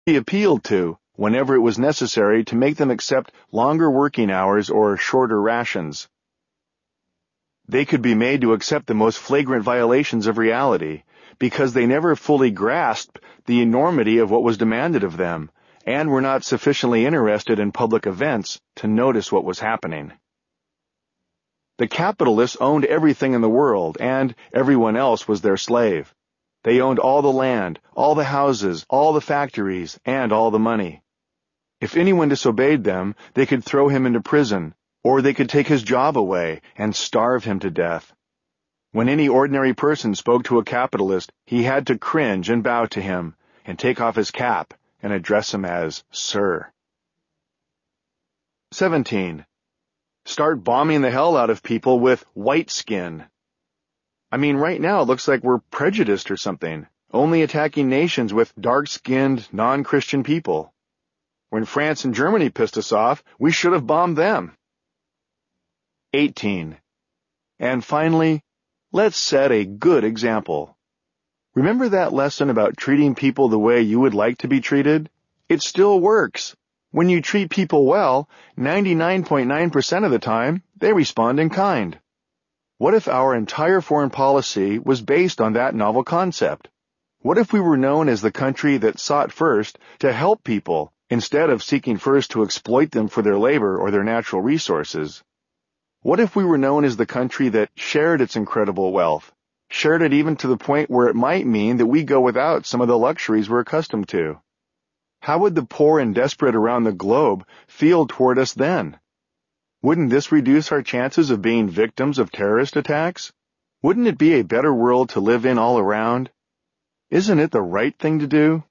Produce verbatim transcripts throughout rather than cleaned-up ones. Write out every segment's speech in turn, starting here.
be appealed to whenever it was necessary to make them accept longer working hours or shorter rations. They could be made to accept the most flagrant violations of reality because they never fully grasped the enormity of what was demanded of them and were not sufficiently interested in public events to notice what was happening. The capitalists owned everything in the world, and everyone else was their slave. They owned all the land, all the houses, all the factories, and all the money. If anyone disobeyed them, they could throw him into prison, or they could take his job away and starve him to death. When any ordinary person spoke to a capitalist, he had to cringe and bow to him, and take off his cap and address him as Sir. seventeen. Start bombing the hell out of people with white skin. I mean, right now it looks like we're prejudiced or something, only attacking nations with dark-skinned, non-Christian people. When France and Germany pissed us off, we should have bombed them. eighteen. And finally, let's set a good example. Remember that lesson about treating people the way you would like to be treated? It still works. When you treat people well, ninety-nine point nine percent of the time, they respond in kind. What if our entire foreign policy was based on that novel concept? What if we were known as the country that sought first to help people instead of seeking first to exploit them for their labor or their natural resources? What if we were known as the country that shared its incredible wealth, shared it even to the point where it might mean that we go without some of the luxuries we're accustomed to? How would the poor and desperate around the globe feel toward us then? Wouldn't this reduce our chances of being victims of terrorist attacks? Wouldn't it be a better world to live in all around? Isn't it the right thing to do?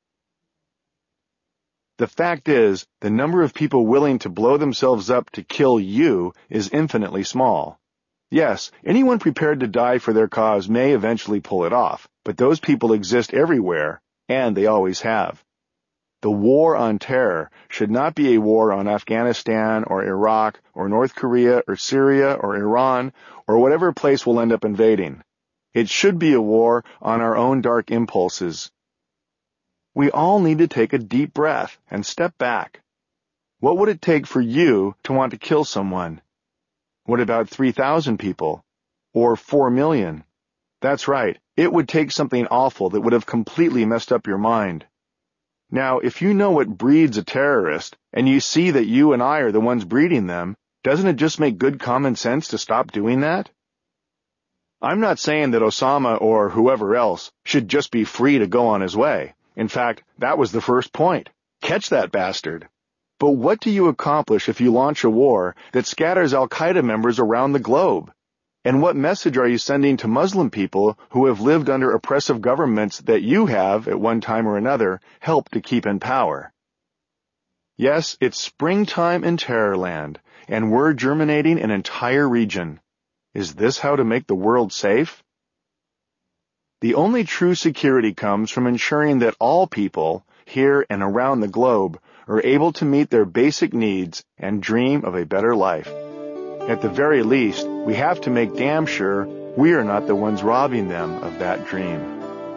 The fact is, the number of people willing to blow themselves up to kill you is infinitely small. Yes, anyone prepared to die for their cause may eventually pull it off, but those people exist everywhere, and they always have. The war on terror should not be a war on Afghanistan or Iraq or North Korea or Syria or Iran or whatever place we'll end up invading. It should be a war on our own dark impulses. We all need to take a deep breath and step back. What would it take for you to want to kill someone? What about three thousand people? Or four million? That's right, it would take something awful that would have completely messed up your mind. Now, if you know what breeds a terrorist, and you see that you and I are the ones breeding them, doesn't it just make good common sense to stop doing that? I'm not saying that Osama or whoever else should just be free to go on his way. In fact, that was the first point. Catch that bastard. But what do you accomplish if you launch a war that scatters Al-Qaeda members around the globe? And what message are you sending to Muslim people who have lived under oppressive governments that you have, at one time or another, helped to keep in power? Yes, it's springtime in Terrorland, and we're germinating an entire region. Is this how to make the world safe? The only true security comes from ensuring that all people, here and around the globe, are able to meet their basic needs and dream of a better life. At the very least, we have to make damn sure we are not the ones robbing them of that dream.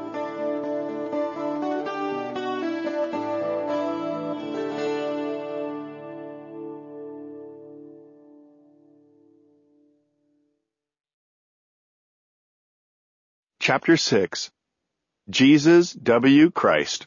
Chapter six. Jesus W. Christ.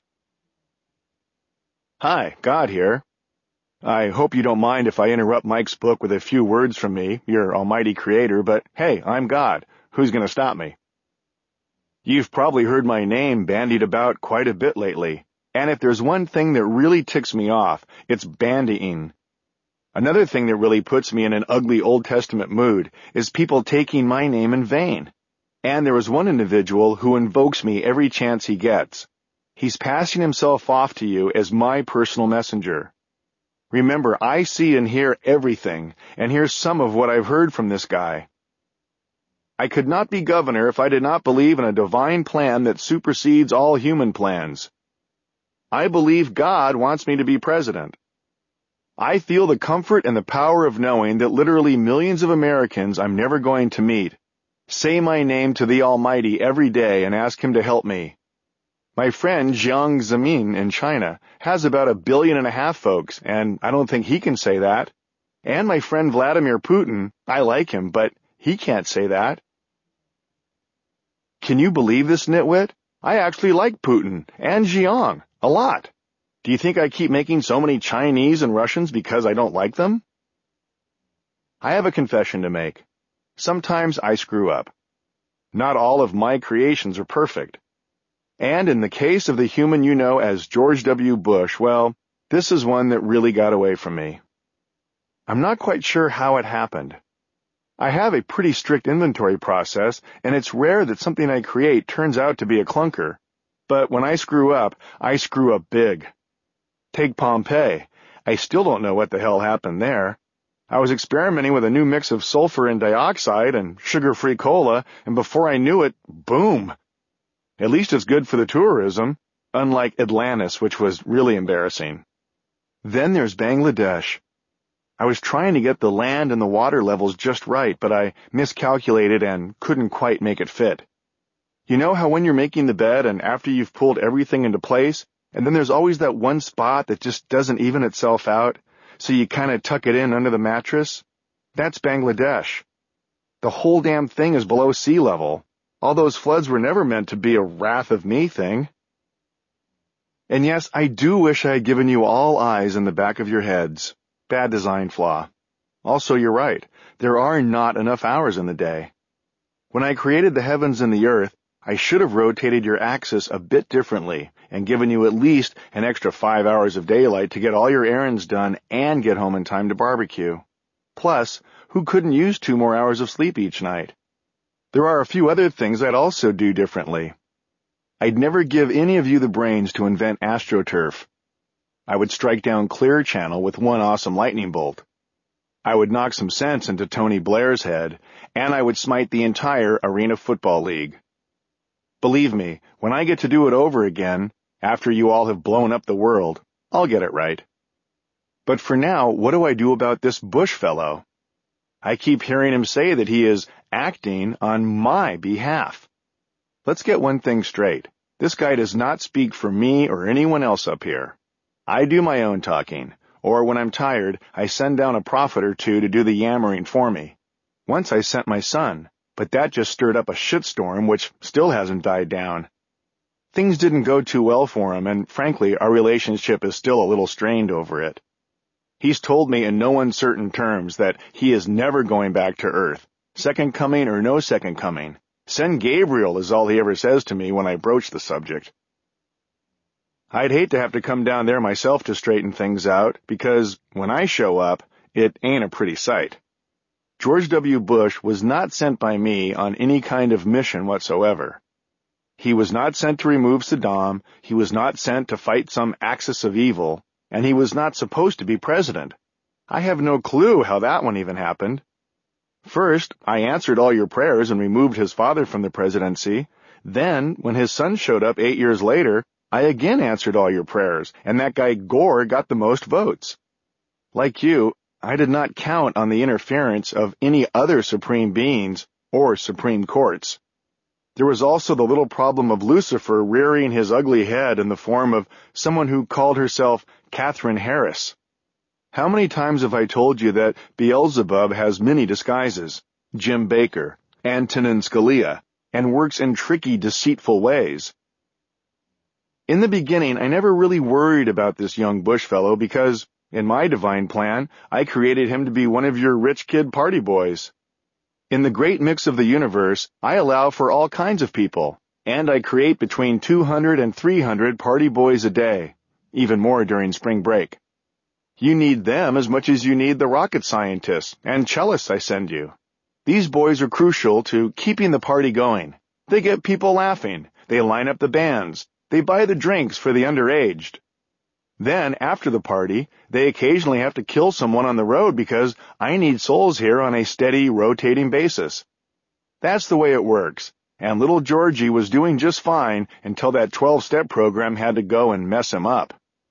Hi, God here. I hope you don't mind if I interrupt Mike's book with a few words from me, your almighty creator, but hey, I'm God. Who's going to stop me? You've probably heard my name bandied about quite a bit lately, and if there's one thing that really ticks me off, it's bandying. Another thing that really puts me in an ugly Old Testament mood is people taking my name in vain. And there is one individual who invokes me every chance he gets. He's passing himself off to you as my personal messenger. Remember, I see and hear everything, and here's some of what I've heard from this guy. I could not be governor if I did not believe in a divine plan that supersedes all human plans. I believe God wants me to be president. I feel the comfort and the power of knowing that literally millions of Americans I'm never going to meet say my name to the Almighty every day and ask Him to help me. My friend Jiang Zemin in China has about a billion and a half folks, and I don't think he can say that. And my friend Vladimir Putin, I like him, but he can't say that. Can you believe this, nitwit? I actually like Putin and Jiang a lot. Do you think I keep making so many Chinese and Russians because I don't like them? I have a confession to make. Sometimes I screw up. Not all of my creations are perfect. And in the case of the human you know as George W. Bush, well, this is one that really got away from me. I'm not quite sure how it happened. I have a pretty strict inventory process, and it's rare that something I create turns out to be a clunker. But when I screw up, I screw up big. Take Pompeii. I still don't know what the hell happened there. I was experimenting with a new mix of sulfur and dioxide and sugar-free cola, and before I knew it, boom! At least it's good for the tourism, unlike Atlantis, which was really embarrassing. Then there's Bangladesh. I was trying to get the land and the water levels just right, but I miscalculated and couldn't quite make it fit. You know how when you're making the bed and after you've pulled everything into place, and then there's always that one spot that just doesn't even itself out, so you kind of tuck it in under the mattress? That's Bangladesh. The whole damn thing is below sea level. All those floods were never meant to be a wrath of me thing. And yes, I do wish I had given you all eyes in the back of your heads. Bad design flaw. Also, you're right. There are not enough hours in the day. When I created the heavens and the earth, I should have rotated your axis a bit differently and given you at least an extra five hours of daylight to get all your errands done and get home in time to barbecue. Plus, who couldn't use two more hours of sleep each night? There are a few other things I'd also do differently. I'd never give any of you the brains to invent AstroTurf. I would strike down Clear Channel with one awesome lightning bolt. I would knock some sense into Tony Blair's head, and I would smite the entire Arena Football League. Believe me, when I get to do it over again, after you all have blown up the world, I'll get it right. But for now, what do I do about this Bush fellow? I keep hearing him say that he is acting on my behalf. Let's get one thing straight. This guy does not speak for me or anyone else up here. I do my own talking, or when I'm tired, I send down a prophet or two to do the yammering for me. Once I sent my son, but that just stirred up a shitstorm which still hasn't died down. Things didn't go too well for him, and frankly, our relationship is still a little strained over it. He's told me in no uncertain terms that he is never going back to Earth, second coming or no second coming. Send Gabriel is all he ever says to me when I broach the subject. I'd hate to have to come down there myself to straighten things out, because when I show up, it ain't a pretty sight. George W. Bush was not sent by me on any kind of mission whatsoever. He was not sent to remove Saddam, he was not sent to fight some axis of evil, and he was not supposed to be president. I have no clue how that one even happened. First, I answered all your prayers and removed his father from the presidency. Then, when his son showed up eight years later, I again answered all your prayers, and that guy Gore got the most votes. Like you, I did not count on the interference of any other supreme beings or supreme courts. There was also the little problem of Lucifer rearing his ugly head in the form of someone who called herself Catherine Harris. How many times have I told you that Beelzebub has many disguises, Jim Baker, Antonin Scalia, and works in tricky, deceitful ways? In the beginning, I never really worried about this young Bush fellow because, in my divine plan, I created him to be one of your rich kid party boys. In the great mix of the universe, I allow for all kinds of people, and I create between two hundred and three hundred party boys a day, even more during spring break. You need them as much as you need the rocket scientists and cellists I send you. These boys are crucial to keeping the party going. They get people laughing, they line up the bands, they buy the drinks for the underaged. Then, after the party, they occasionally have to kill someone on the road because I need souls here on a steady, rotating basis. That's the way it works, and little Georgie was doing just fine until that twelve-step program had to go and mess him up.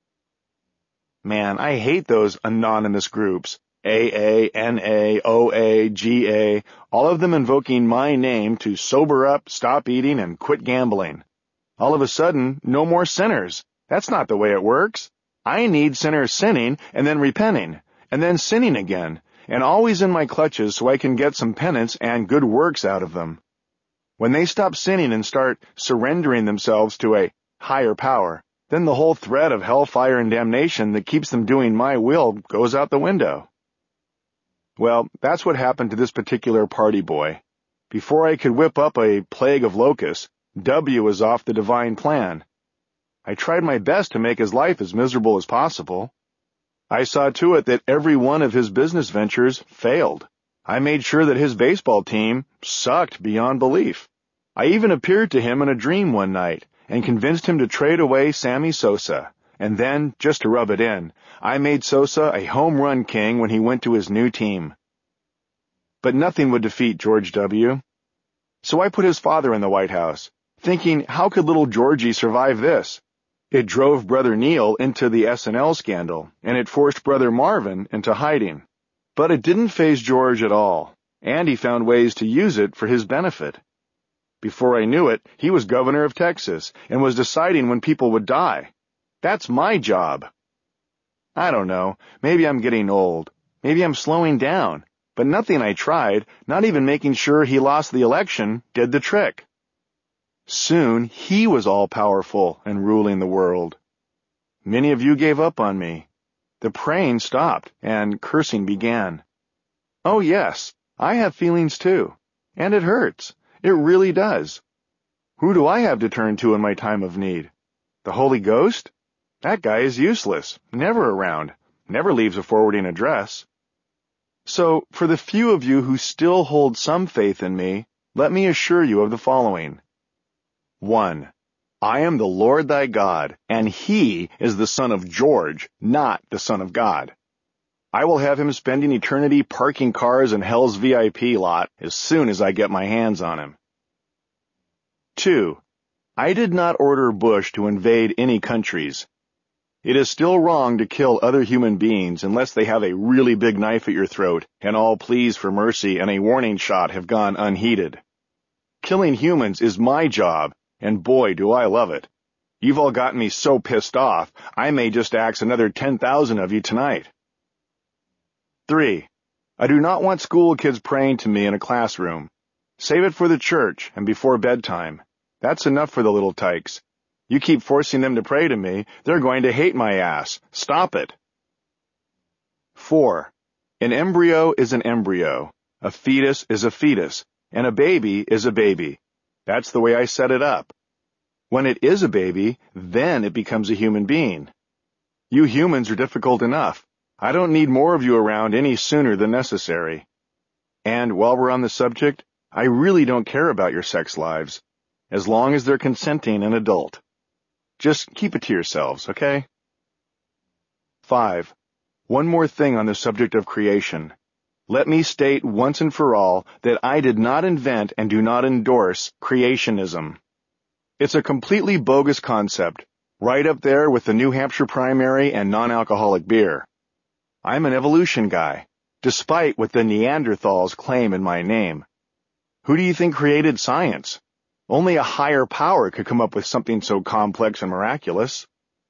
Man, I hate those anonymous groups, A A, N A, O A, G A, all of them invoking my name to sober up, stop eating, and quit gambling. All of a sudden, no more sinners. That's not the way it works. I need sinners sinning and then repenting, and then sinning again, and always in my clutches so I can get some penance and good works out of them. When they stop sinning and start surrendering themselves to a higher power, then the whole threat of hellfire and damnation that keeps them doing my will goes out the window. Well, that's what happened to this particular party boy. Before I could whip up a plague of locusts, W was off the divine plan. I tried my best to make his life as miserable as possible. I saw to it that every one of his business ventures failed. I made sure that his baseball team sucked beyond belief. I even appeared to him in a dream one night and convinced him to trade away Sammy Sosa. And then, just to rub it in, I made Sosa a home run king when he went to his new team. But nothing would defeat George W. So I put his father in the White House, thinking, how could little Georgie survive this? It drove Brother Neil into the S N L scandal, and it forced Brother Marvin into hiding. But it didn't faze George at all, and he found ways to use it for his benefit. Before I knew it, he was governor of Texas and was deciding when people would die. That's my job. I don't know. Maybe I'm getting old. Maybe I'm slowing down. But nothing I tried, not even making sure he lost the election, did the trick. Soon he was all-powerful and ruling the world. Many of you gave up on me. The praying stopped, and cursing began. Oh yes, I have feelings too. And it hurts. It really does. Who do I have to turn to in my time of need? The Holy Ghost? That guy is useless, never around, never leaves a forwarding address. So, for the few of you who still hold some faith in me, let me assure you of the following. One, I am the Lord thy God, and he is the son of George, not the son of God. I will have him spending eternity parking cars in hell's V I P lot as soon as I get my hands on him. Two, I did not order Bush to invade any countries. It is still wrong to kill other human beings unless they have a really big knife at your throat and all pleas for mercy and a warning shot have gone unheeded. Killing humans is my job, and boy, do I love it. You've all gotten me so pissed off, I may just axe another ten thousand of you tonight. Three, I do not want school kids praying to me in a classroom. Save it for the church and before bedtime. That's enough for the little tykes. You keep forcing them to pray to me, they're going to hate my ass. Stop it. Four, an embryo is an embryo, a fetus is a fetus, and a baby is a baby. That's the way I set it up. When it is a baby, then it becomes a human being. You humans are difficult enough. I don't need more of you around any sooner than necessary. And while we're on the subject, I really don't care about your sex lives, as long as they're consenting and adult. Just keep it to yourselves, okay? Five, one more thing on the subject of creation. Let me state once and for all that I did not invent and do not endorse creationism. It's a completely bogus concept, right up there with the New Hampshire primary and non-alcoholic beer. I'm an evolution guy, despite what the Neanderthals claim in my name. Who do you think created science? Only a higher power could come up with something so complex and miraculous.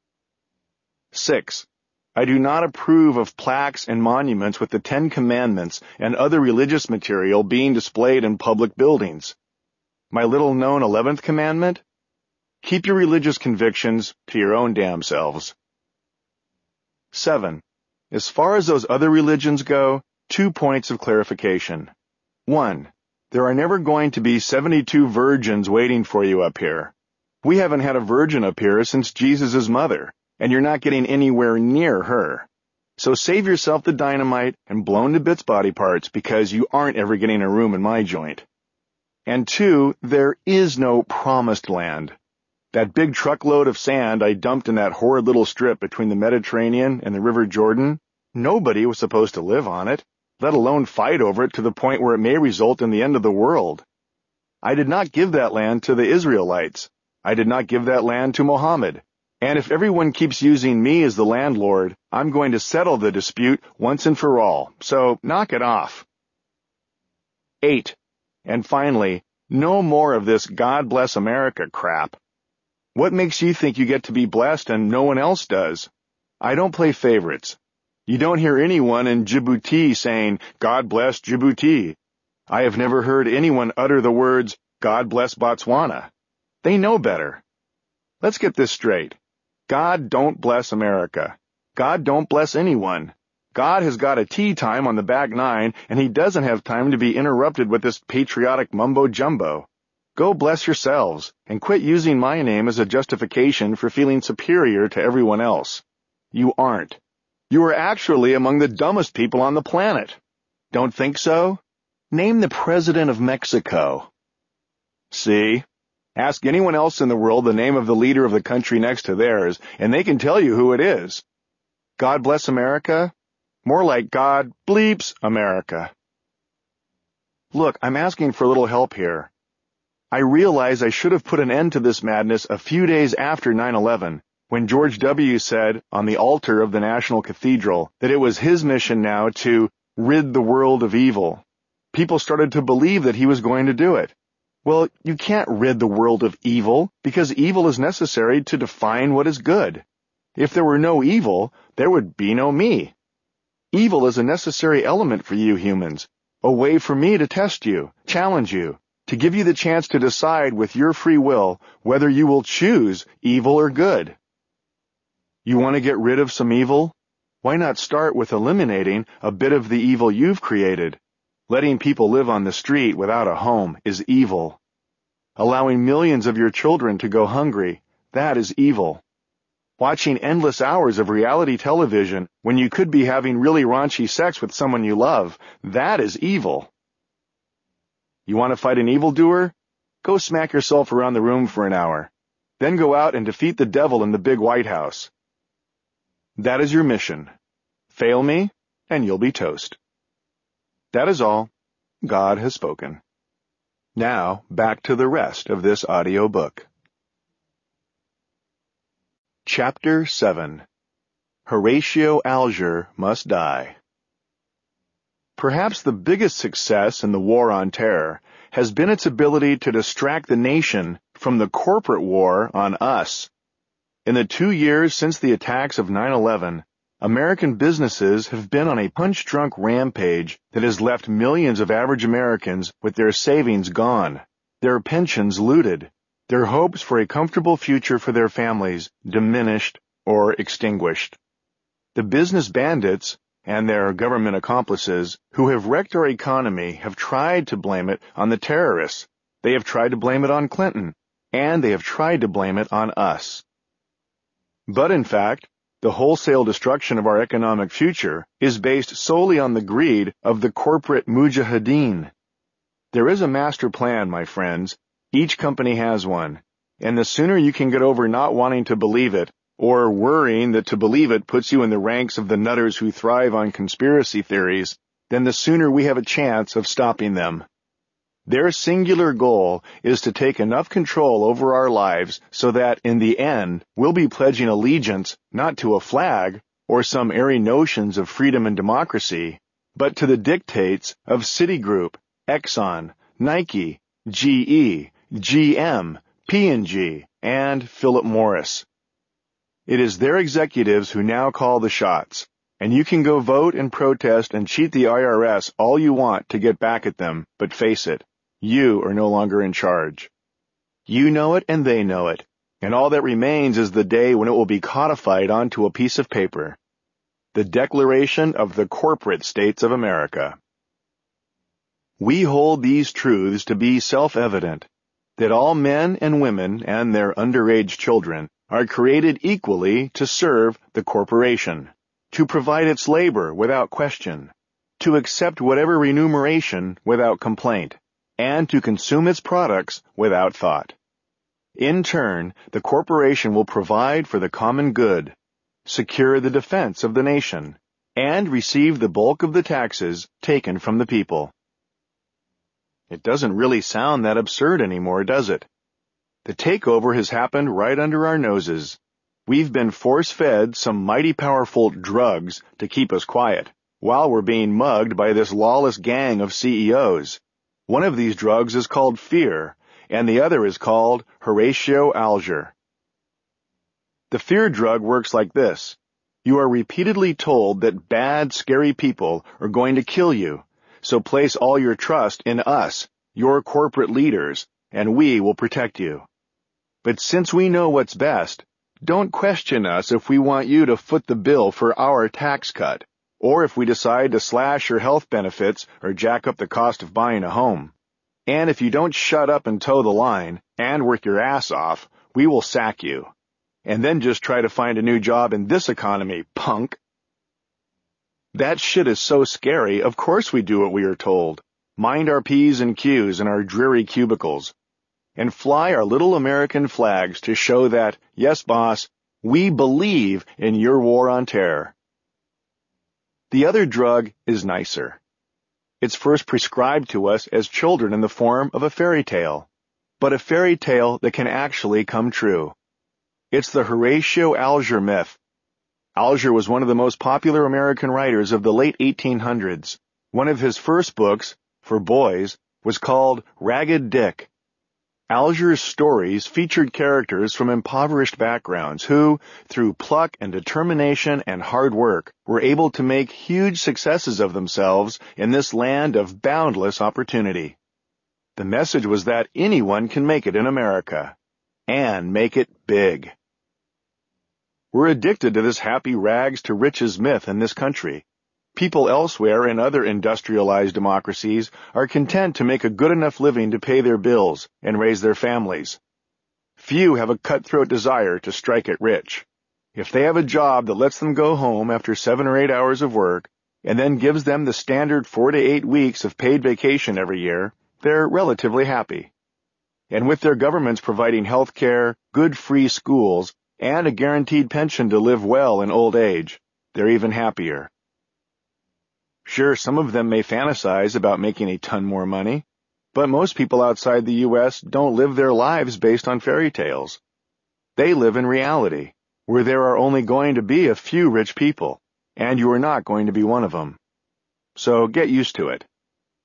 Six, I do not approve of plaques and monuments with the Ten Commandments and other religious material being displayed in public buildings. My little-known eleventh commandment? Keep your religious convictions to your own damn selves. Seven, as far as those other religions go, two points of clarification. One, there are never going to be seventy-two virgins waiting for you up here. We haven't had a virgin up here since Jesus' mother, and you're not getting anywhere near her. So save yourself the dynamite and blown to bits body parts because you aren't ever getting a room in my joint. And two, there is no promised land. That big truckload of sand I dumped in that horrid little strip between the Mediterranean and the River Jordan, nobody was supposed to live on it, let alone fight over it to the point where it may result in the end of the world. I did not give that land to the Israelites. I did not give that land to Mohammed. And if everyone keeps using me as the landlord, I'm going to settle the dispute once and for all. So knock it off. Eight. And finally, no more of this God bless America crap. What makes you think you get to be blessed and no one else does? I don't play favorites. You don't hear anyone in Djibouti saying, God bless Djibouti. I have never heard anyone utter the words, God bless Botswana. They know better. Let's get this straight. God don't bless America. God don't bless anyone. God has got a tea time on the back nine, and he doesn't have time to be interrupted with this patriotic mumbo-jumbo. Go bless yourselves, and quit using my name as a justification for feeling superior to everyone else. You aren't. You are actually among the dumbest people on the planet. Don't think so? Name the President of Mexico. See? Ask anyone else in the world the name of the leader of the country next to theirs, and they can tell you who it is. God bless America? More like God bleeps America. Look, I'm asking for a little help here. I realize I should have put an end to this madness a few days after nine eleven, when George W. said on the altar of the National Cathedral that it was his mission now to rid the world of evil. People started to believe that he was going to do it. Well, you can't rid the world of evil because evil is necessary to define what is good. If there were no evil, there would be no me. Evil is a necessary element for you humans, a way for me to test you, challenge you, to give you the chance to decide with your free will whether you will choose evil or good. You want to get rid of some evil? Why not start with eliminating a bit of the evil you've created? Letting people live on the street without a home is evil. Allowing millions of your children to go hungry, that is evil. Watching endless hours of reality television when you could be having really raunchy sex with someone you love, that is evil. You want to fight an evildoer? Go smack yourself around the room for an hour. Then go out and defeat the devil in the big White House. That is your mission. Fail me, and you'll be toast. That is all. God has spoken. Now, back to the rest of this audio book. Chapter seven. Horatio Alger Must Die. Perhaps the biggest success in the War on Terror has been its ability to distract the nation from the corporate war on us. In the two years since the attacks of nine eleven, American businesses have been on a punch-drunk rampage that has left millions of average Americans with their savings gone, their pensions looted, their hopes for a comfortable future for their families diminished or extinguished. The business bandits and their government accomplices who have wrecked our economy have tried to blame it on the terrorists. They have tried to blame it on Clinton, and they have tried to blame it on us. But in fact, the wholesale destruction of our economic future is based solely on the greed of the corporate mujahideen. There is a master plan, my friends. Each company has one, and the sooner you can get over not wanting to believe it, or worrying that to believe it puts you in the ranks of the nutters who thrive on conspiracy theories, then the sooner we have a chance of stopping them. Their singular goal is to take enough control over our lives so that, in the end, we'll be pledging allegiance not to a flag or some airy notions of freedom and democracy, but to the dictates of Citigroup, Exxon, Nike, G E, G M, P and G, and Philip Morris. It is their executives who now call the shots, and you can go vote and protest and cheat the I R S all you want to get back at them, but face it, you are no longer in charge. You know it and they know it, and all that remains is the day when it will be codified onto a piece of paper. The Declaration of the Corporate States of America. We hold these truths to be self-evident, that all men and women and their underage children are created equally to serve the corporation, to provide its labor without question, to accept whatever remuneration without complaint, and to consume its products without thought. In turn, the corporation will provide for the common good, secure the defense of the nation, and receive the bulk of the taxes taken from the people. It doesn't really sound that absurd anymore, does it? The takeover has happened right under our noses. We've been force-fed some mighty powerful drugs to keep us quiet, while we're being mugged by this lawless gang of C E Os. One of these drugs is called fear, and the other is called Horatio Alger. The fear drug works like this. You are repeatedly told that bad, scary people are going to kill you, so place all your trust in us, your corporate leaders, and we will protect you. But since we know what's best, don't question us if we want you to foot the bill for our tax cut, or if we decide to slash your health benefits or jack up the cost of buying a home. And if you don't shut up and toe the line and work your ass off, we will sack you. And then just try to find a new job in this economy, punk. That shit is so scary, of course we do what we are told. Mind our P's and Q's in our dreary cubicles. And fly our little American flags to show that, yes, boss, we believe in your war on terror. The other drug is nicer. It's first prescribed to us as children in the form of a fairy tale, but a fairy tale that can actually come true. It's the Horatio Alger myth. Alger was one of the most popular American writers of the late eighteen hundreds. One of his first books, for boys, was called Ragged Dick. Alger's stories featured characters from impoverished backgrounds who, through pluck and determination and hard work, were able to make huge successes of themselves in this land of boundless opportunity. The message was that anyone can make it in America, and make it big. We're addicted to this happy rags to riches myth in this country. People elsewhere in other industrialized democracies are content to make a good enough living to pay their bills and raise their families. Few have a cutthroat desire to strike it rich. If they have a job that lets them go home after seven or eight hours of work and then gives them the standard four to eight weeks of paid vacation every year, they're relatively happy. And with their governments providing health care, good free schools, and a guaranteed pension to live well in old age, they're even happier. Sure, some of them may fantasize about making a ton more money, but most people outside the U S don't live their lives based on fairy tales. They live in reality, where there are only going to be a few rich people, and you are not going to be one of them. So get used to it.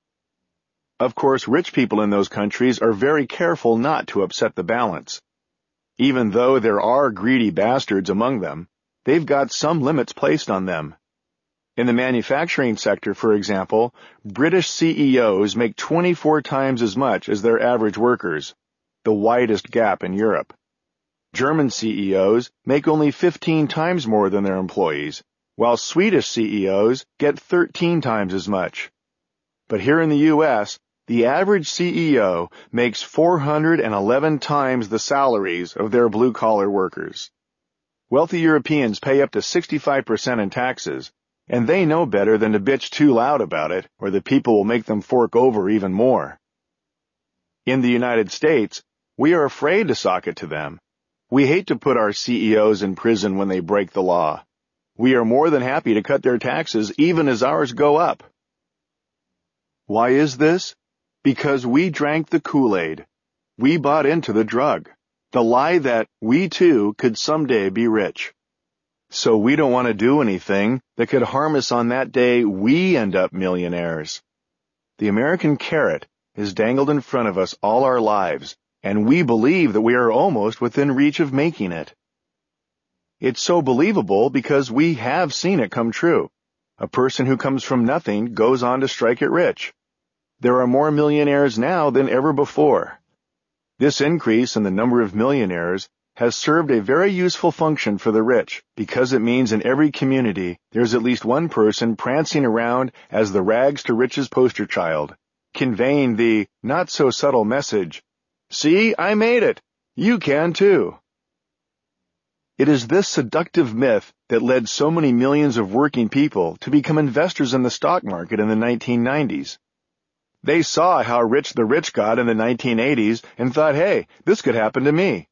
Of course, rich people in those countries are very careful not to upset the balance. Even though there are greedy bastards among them, they've got some limits placed on them. In the manufacturing sector, for example, British C E Os make twenty-four times as much as their average workers, the widest gap in Europe. German C E Os make only fifteen times more than their employees, while Swedish C E Os get thirteen times as much. But here in the U S, the average C E O makes four hundred eleven times the salaries of their blue-collar workers. Wealthy Europeans pay up to sixty-five percent in taxes, and they know better than to bitch too loud about it, or the people will make them fork over even more. In the United States, we are afraid to sock it to them. We hate to put our C E Os in prison when they break the law. We are more than happy to cut their taxes even as ours go up. Why is this? Because we drank the Kool-Aid. We bought into the drug, the lie that we too could someday be rich. So we don't want to do anything that could harm us on that day we end up millionaires. The American carrot is dangled in front of us all our lives, and we believe that we are almost within reach of making it. It's so believable because we have seen it come true. A person who comes from nothing goes on to strike it rich. There are more millionaires now than ever before. This increase in the number of millionaires has served a very useful function for the rich because it means in every community there's at least one person prancing around as the rags to riches poster child, conveying the not-so-subtle message, "See, I made it. You can too." It is this seductive myth that led so many millions of working people to become investors in the stock market in the nineteen nineties. They saw how rich the rich got in the nineteen eighties and thought, hey, this could happen to me.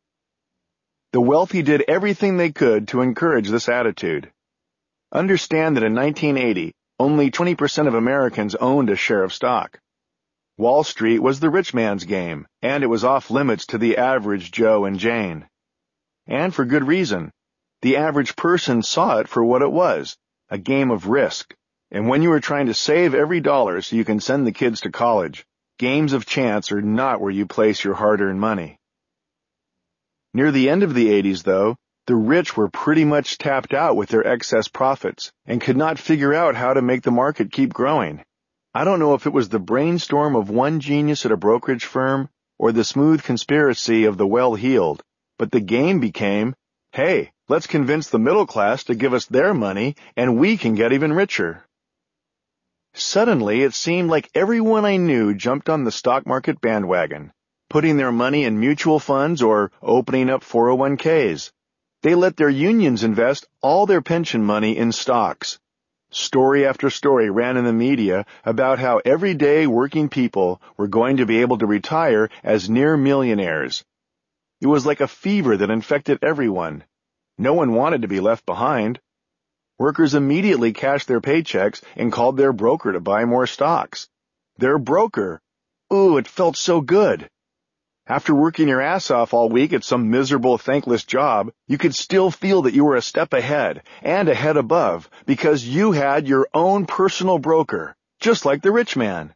The wealthy did everything they could to encourage this attitude. Understand that in nineteen eighty, only twenty percent of Americans owned a share of stock. Wall Street was the rich man's game, and it was off limits to the average Joe and Jane. And for good reason. The average person saw it for what it was, a game of risk. And when you are trying to save every dollar so you can send the kids to college, games of chance are not where you place your hard-earned money. Near the end of the eighties, though, The rich were pretty much tapped out with their excess profits and could not figure out how to make the market keep growing. I don't know if it was the brainstorm of one genius at a brokerage firm or the smooth conspiracy of the well-heeled, but the game became, hey, let's convince the middle class to give us their money and we can get even richer. Suddenly, it seemed like everyone I knew jumped on the stock market bandwagon, putting their money in mutual funds or opening up four oh one k's. They let their unions invest all their pension money in stocks. Story after story ran in the media about how everyday working people were going to be able to retire as near millionaires. It was like a fever that infected everyone. No one wanted to be left behind. Workers immediately cashed their paychecks and called their broker to buy more stocks. Their broker. Ooh, it felt so good. After working your ass off all week at some miserable, thankless job, you could still feel that you were a step ahead and a head above because you had your own personal broker, just like the rich man.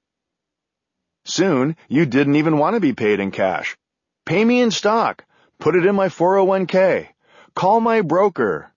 Soon, you didn't even want to be paid in cash. Pay me in stock. Put it in my four oh one k. Call my broker.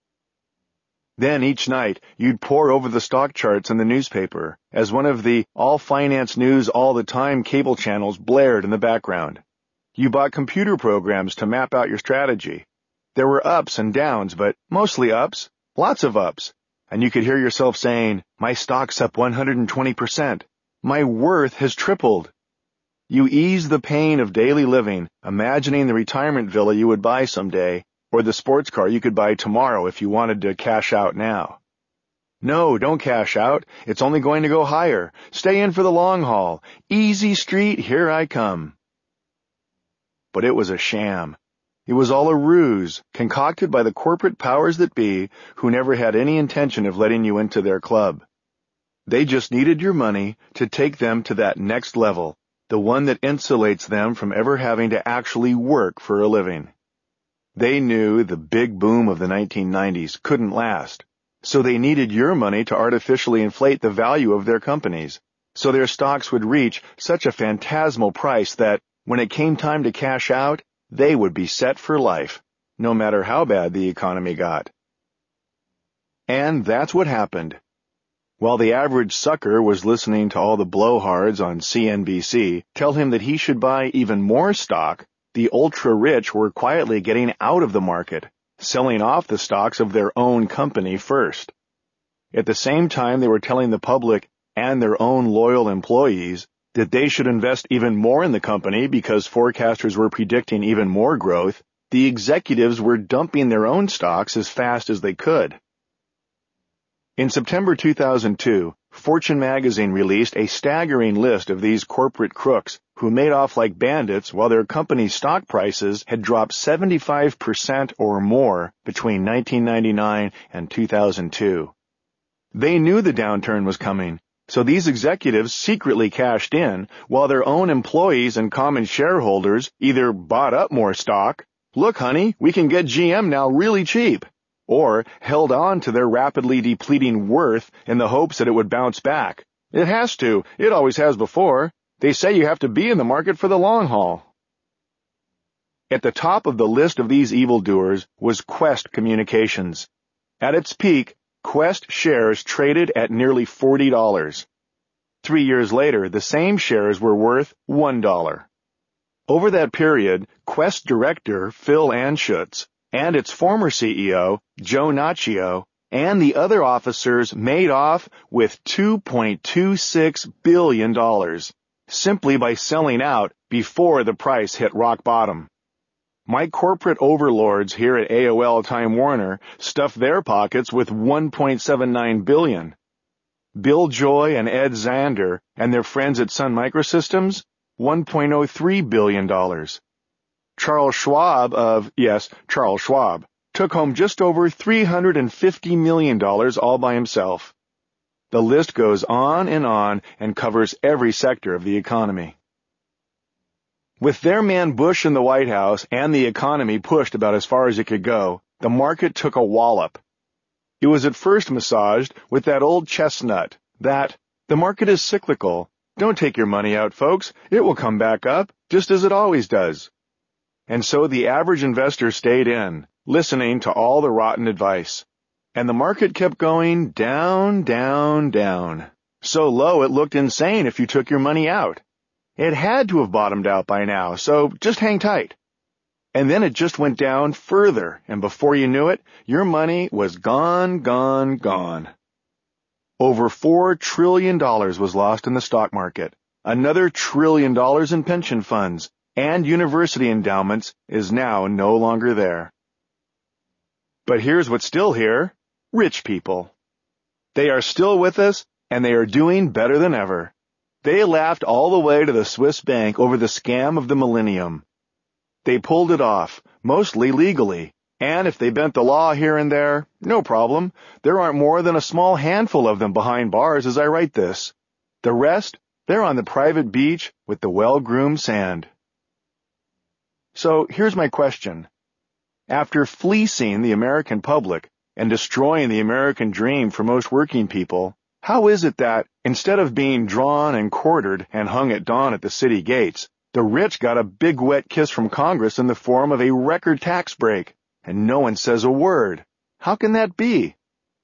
Then each night, you'd pore over the stock charts in the newspaper as one of the all-finance news all-the-time cable channels blared in the background. You bought computer programs to map out your strategy. There were ups and downs, but mostly ups, lots of ups. And you could hear yourself saying, my stock's up one hundred twenty percent. My worth has tripled. You ease the pain of daily living, imagining the retirement villa you would buy someday, or the sports car you could buy tomorrow if you wanted to cash out now. No, don't cash out. It's only going to go higher. Stay in for the long haul. Easy street, here I come. But it was a sham. It was all a ruse, concocted by the corporate powers that be, who never had any intention of letting you into their club. They just needed your money to take them to that next level, the one that insulates them from ever having to actually work for a living. They knew the big boom of the nineteen nineties couldn't last, so they needed your money to artificially inflate the value of their companies, so their stocks would reach such a phantasmal price that, when it came time to cash out, they would be set for life, no matter how bad the economy got. And that's what happened. While the average sucker was listening to all the blowhards on C N B C tell him that he should buy even more stock, the ultra-rich were quietly getting out of the market, selling off the stocks of their own company first. At the same time they were telling the public and their own loyal employees that they should invest even more in the company because forecasters were predicting even more growth, the executives were dumping their own stocks as fast as they could. In September two thousand two, Fortune magazine released a staggering list of these corporate crooks who made off like bandits while their company's stock prices had dropped seventy-five percent or more between nineteen ninety-nine and two thousand two. They knew the downturn was coming, so these executives secretly cashed in while their own employees and common shareholders either bought up more stock, look honey, we can get G M now really cheap, or held on to their rapidly depleting worth in the hopes that it would bounce back. It has to. It always has before. They say you have to be in the market for the long haul. At the top of the list of these evildoers was Quest Communications. At its peak, Quest shares traded at nearly forty dollars. Three years later, the same shares were worth one dollar. Over that period, Quest director Phil Anschutz and its former C E O, Joe Naccio, and the other officers made off with two point two six billion dollars, simply by selling out before the price hit rock bottom. My corporate overlords here at A O L Time Warner stuffed their pockets with one point seven nine billion dollars. Bill Joy and Ed Zander and their friends at Sun Microsystems, one point oh three billion dollars. Charles Schwab of, yes, Charles Schwab, took home just over three hundred fifty million dollars all by himself. The list goes on and on and covers every sector of the economy. With their man Bush in the White House and the economy pushed about as far as it could go, the market took a wallop. It was at first massaged with that old chestnut, that, the market is cyclical. Don't take your money out, folks. It will come back up, just as it always does. And so the average investor stayed in, listening to all the rotten advice. And the market kept going down, down, down. So low it looked insane if you took your money out. It had to have bottomed out by now, so just hang tight. And then it just went down further, and before you knew it, your money was gone, gone, gone. Over four trillion dollars was lost in the stock market. Another trillion dollars in pension funds and university endowments is now no longer there. But here's what's still here: rich people. They are still with us, and they are doing better than ever. They laughed all the way to the Swiss bank over the scam of the millennium. They pulled it off, mostly legally, and if they bent the law here and there, no problem. There aren't more than a small handful of them behind bars as I write this. The rest, they're on the private beach with the well-groomed sand. So here's my question. After fleecing the American public and destroying the American dream for most working people, how is it that, instead of being drawn and quartered and hung at dawn at the city gates, the rich got a big wet kiss from Congress in the form of a record tax break, and no one says a word? How can that be?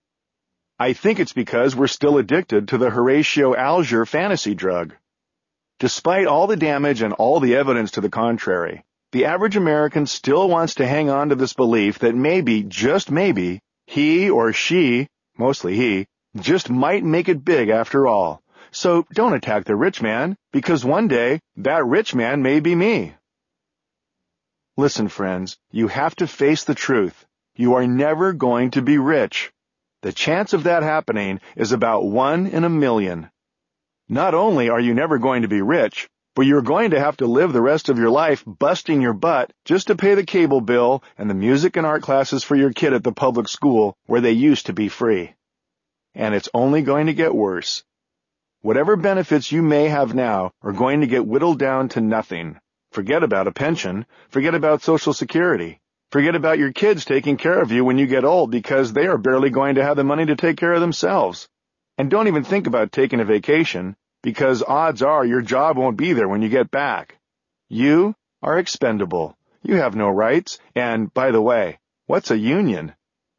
I think it's because we're still addicted to the Horatio Alger fantasy drug. Despite all the damage and all the evidence to the contrary, the average American still wants to hang on to this belief that maybe, just maybe, he or she, mostly he, just might make it big after all. So don't attack the rich man, because one day that rich man may be me. Listen, friends, you have to face the truth. You are never going to be rich. The chance of that happening is about one in a million. Not only are you never going to be rich, but you're going to have to live the rest of your life busting your butt just to pay the cable bill and the music and art classes for your kid at the public school where they used to be free. And it's only going to get worse. Whatever benefits you may have now are going to get whittled down to nothing. Forget about a pension. Forget about Social Security. Forget about your kids taking care of you when you get old because they are barely going to have the money to take care of themselves. And don't even think about taking a vacation because odds are your job won't be there when you get back. You are expendable. You have no rights. And, by the way, what's a union?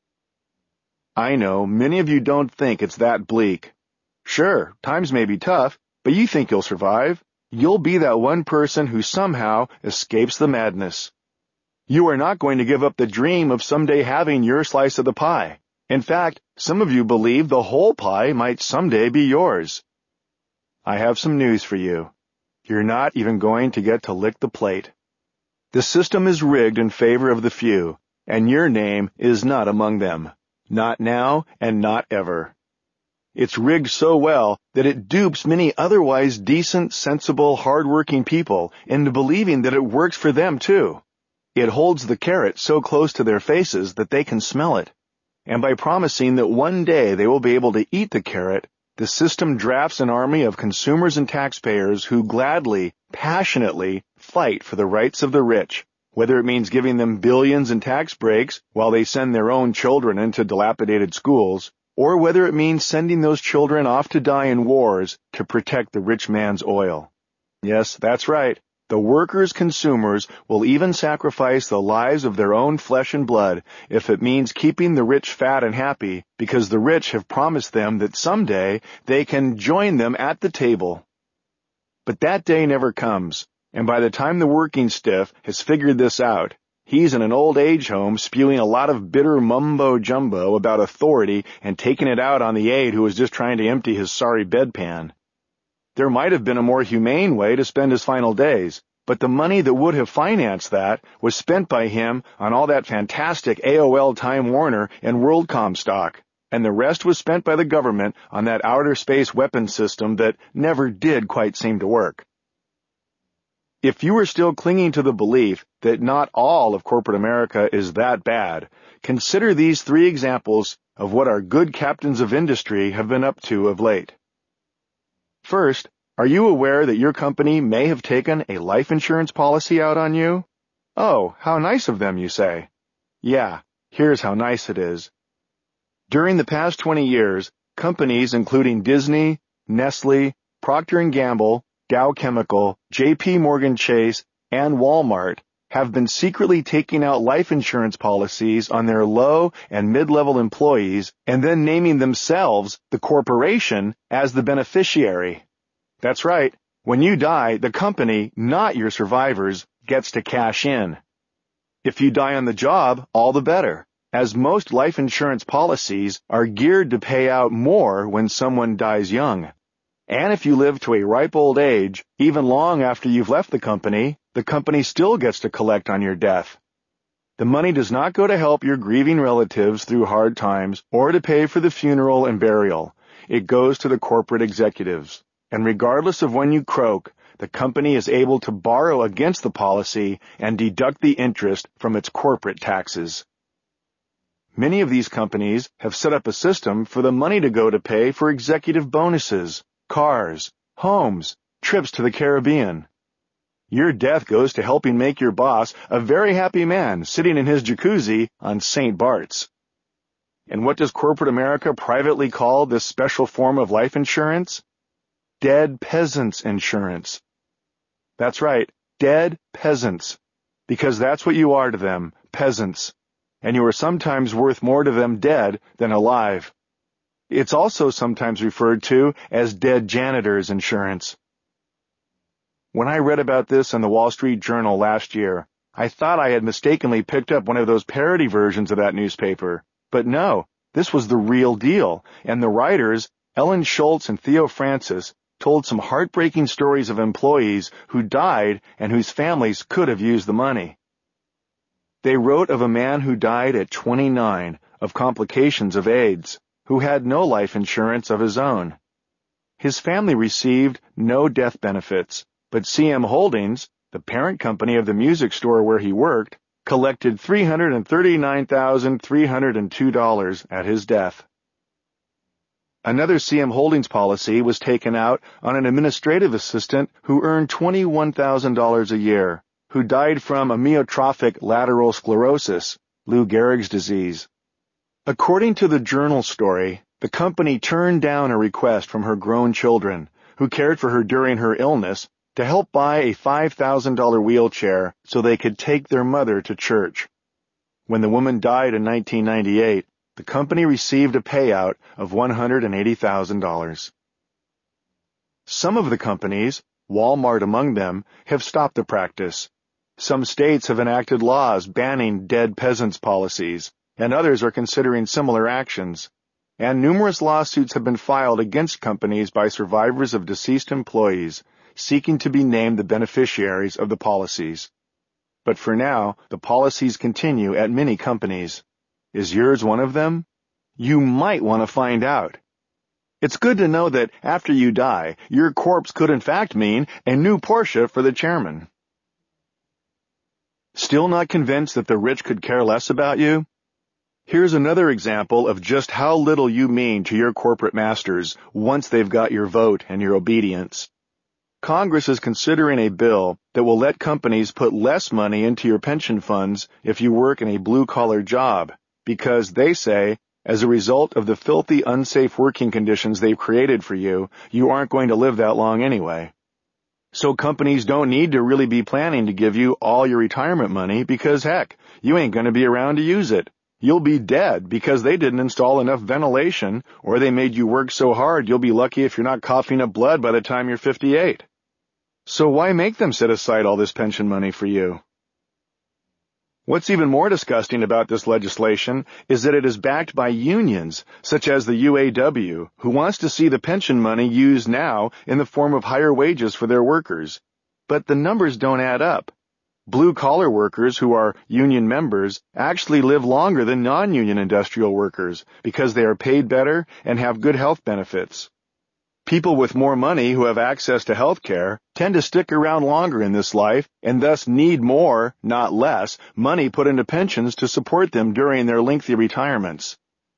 I know many of you don't think it's that bleak. Sure, times may be tough, but you think you'll survive. You'll be that one person who somehow escapes the madness. You are not going to give up the dream of someday having your slice of the pie. In fact, some of you believe the whole pie might someday be yours. I have some news for you. You're not even going to get to lick the plate. The system is rigged in favor of the few, and your name is not among them. Not now and not ever. It's rigged so well that it dupes many otherwise decent, sensible, hard-working people into believing that it works for them too. It holds the carrot so close to their faces that they can smell it. And by promising that one day they will be able to eat the carrot, the system drafts an army of consumers and taxpayers who gladly, passionately fight for the rights of the rich, whether it means giving them billions in tax breaks while they send their own children into dilapidated schools, or whether it means sending those children off to die in wars to protect the rich man's oil. Yes, that's right. The workers' consumers will even sacrifice the lives of their own flesh and blood if it means keeping the rich fat and happy because the rich have promised them that someday they can join them at the table. But that day never comes, and by the time the working stiff has figured this out, he's in an old age home spewing a lot of bitter mumbo-jumbo about authority and taking it out on the aide who was just trying to empty his sorry bedpan. There might have been a more humane way to spend his final days, but the money that would have financed that was spent by him on all that fantastic A O L Time Warner and WorldCom stock, and the rest was spent by the government on that outer space weapons system that never did quite seem to work. If you are still clinging to the belief that not all of corporate America is that bad, consider these three examples of what our good captains of industry have been up to of late. First, are you aware that your company may have taken a life insurance policy out on you? Oh, how nice of them, you say. Yeah, here's how nice it is. During the past twenty years, companies including Disney, Nestle, Procter and Gamble, Dow Chemical, J P Morgan Chase, and Walmart have been secretly taking out life insurance policies on their low and mid-level employees and then naming themselves, the corporation, as the beneficiary. That's right. When you die, the company, not your survivors, gets to cash in. If you die on the job, all the better, as most life insurance policies are geared to pay out more when someone dies young. And if you live to a ripe old age, even long after you've left the company, the company still gets to collect on your death. The money does not go to help your grieving relatives through hard times or to pay for the funeral and burial. It goes to the corporate executives. And regardless of when you croak, the company is able to borrow against the policy and deduct the interest from its corporate taxes. Many of these companies have set up a system for the money to go to pay for executive bonuses, cars, homes, trips to the Caribbean. Your death goes to helping make your boss a very happy man sitting in his jacuzzi on Saint Bart's. And what does corporate America privately call this special form of life insurance? Dead peasants insurance. That's right, dead peasants. Because that's what you are to them, peasants. And you are sometimes worth more to them dead than alive. It's also sometimes referred to as dead janitors insurance. When I read about this in the Wall Street Journal last year, I thought I had mistakenly picked up one of those parody versions of that newspaper. But no, this was the real deal, and the writers, Ellen Schultz and Theo Francis, told some heartbreaking stories of employees who died and whose families could have used the money. They wrote of a man who died at twenty-nine of complications of AIDS, who had no life insurance of his own. His family received no death benefits, but C M Holdings, the parent company of the music store where he worked, collected three hundred thirty-nine thousand three hundred two dollars at his death. Another C M Holdings policy was taken out on an administrative assistant who earned twenty-one thousand dollars a year, who died from amyotrophic lateral sclerosis, Lou Gehrig's disease. According to the Journal story, the company turned down a request from her grown children, who cared for her during her illness, to help buy a five thousand dollars wheelchair so they could take their mother to church. When the woman died in nineteen ninety-eight, the company received a payout of one hundred eighty thousand dollars. Some of the companies, Walmart among them, have stopped the practice. Some states have enacted laws banning dead peasants policies, and others are considering similar actions. And numerous lawsuits have been filed against companies by survivors of deceased employees, seeking to be named the beneficiaries of the policies. But for now, the policies continue at many companies. Is yours one of them? You might want to find out. It's good to know that after you die, your corpse could in fact mean a new Porsche for the chairman. Still not convinced that the rich could care less about you? Here's another example of just how little you mean to your corporate masters once they've got your vote and your obedience. Congress is considering a bill that will let companies put less money into your pension funds if you work in a blue-collar job, because they say, as a result of the filthy, unsafe working conditions they've created for you, you aren't going to live that long anyway. So companies don't need to really be planning to give you all your retirement money because, heck, you ain't going to be around to use it. You'll be dead because they didn't install enough ventilation, or they made you work so hard you'll be lucky if you're not coughing up blood by the time you're fifty-eight. So why make them set aside all this pension money for you? What's even more disgusting about this legislation is that it is backed by unions, such as the U A W, who wants to see the pension money used now in the form of higher wages for their workers. But the numbers don't add up. Blue-collar workers who are union members actually live longer than non-union industrial workers because they are paid better and have good health benefits. People with more money who have access to health care tend to stick around longer in this life and thus need more, not less, money put into pensions to support them during their lengthy retirements.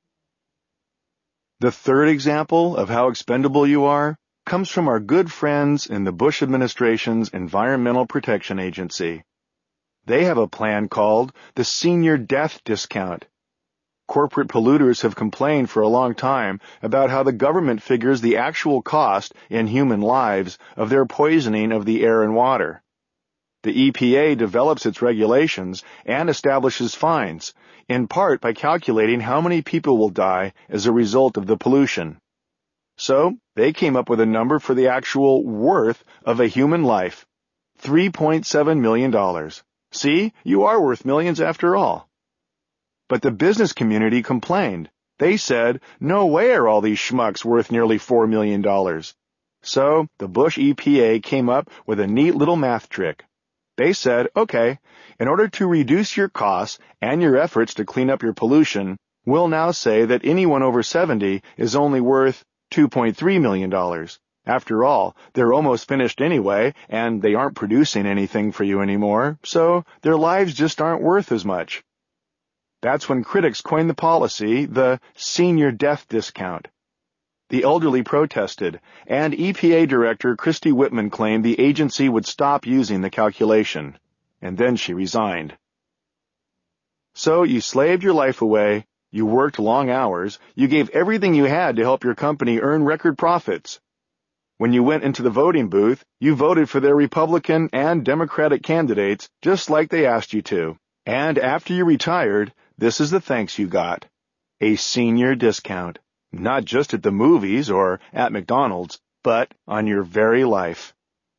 The third example of how expendable you are comes from our good friends in the Bush administration's Environmental Protection Agency. They have a plan called the Senior Death Discount. Corporate polluters have complained for a long time about how the government figures the actual cost in human lives of their poisoning of the air and water. The E P A develops its regulations and establishes fines, in part by calculating how many people will die as a result of the pollution. So, they came up with a number for the actual worth of a human life. three point seven million dollars. See, you are worth millions after all. But the business community complained. They said, no way are all these schmucks worth nearly four million dollars. So, the Bush E P A came up with a neat little math trick. They said, okay, in order to reduce your costs and your efforts to clean up your pollution, we'll now say that anyone over seventy is only worth two point three million dollars. After all, they're almost finished anyway, and they aren't producing anything for you anymore, so their lives just aren't worth as much. That's when critics coined the policy the senior death discount. The elderly protested, and E P A Director Christy Whitman claimed the agency would stop using the calculation, and then she resigned. So you slaved your life away, you worked long hours, you gave everything you had to help your company earn record profits. When you went into the voting booth, you voted for their Republican and Democratic candidates just like they asked you to. And after you retired, this is the thanks you got. A senior discount. Not just at the movies or at McDonald's, but on your very life.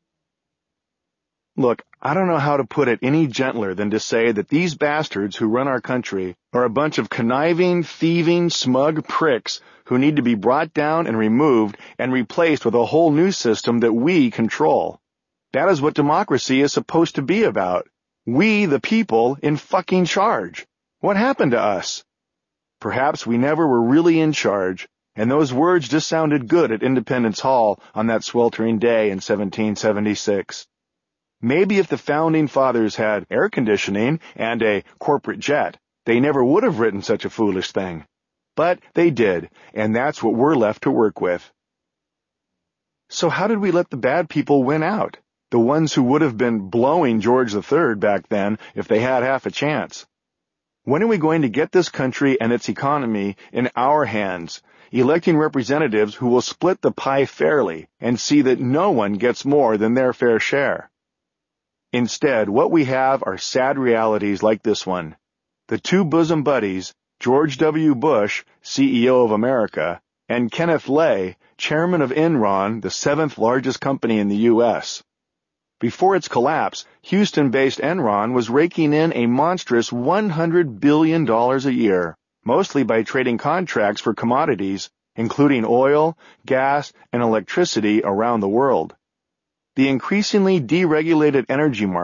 Look, I don't know how to put it any gentler than to say that these bastards who run our country are a bunch of conniving, thieving, smug pricks who need to be brought down and removed and replaced with a whole new system that we control. That is what democracy is supposed to be about. We, the people, in fucking charge. What happened to us? Perhaps we never were really in charge, and those words just sounded good at Independence Hall on that sweltering day in seventeen seventy-six. Maybe if the Founding Fathers had air conditioning and a corporate jet, they never would have written such a foolish thing. But they did, and that's what we're left to work with. So how did we let the bad people win out? The ones who would have been blowing George the Third back then if they had half a chance. When are we going to get this country and its economy in our hands, electing representatives who will split the pie fairly and see that no one gets more than their fair share? Instead, what we have are sad realities like this one. The two bosom buddies, George W. Bush, C E O of America, and Kenneth Lay, chairman of Enron, the seventh largest company in the U S Before its collapse, Houston-based Enron was raking in a monstrous one hundred billion dollars a year, mostly by trading contracts for commodities, including oil, gas, and electricity around the world. The increasingly deregulated energy market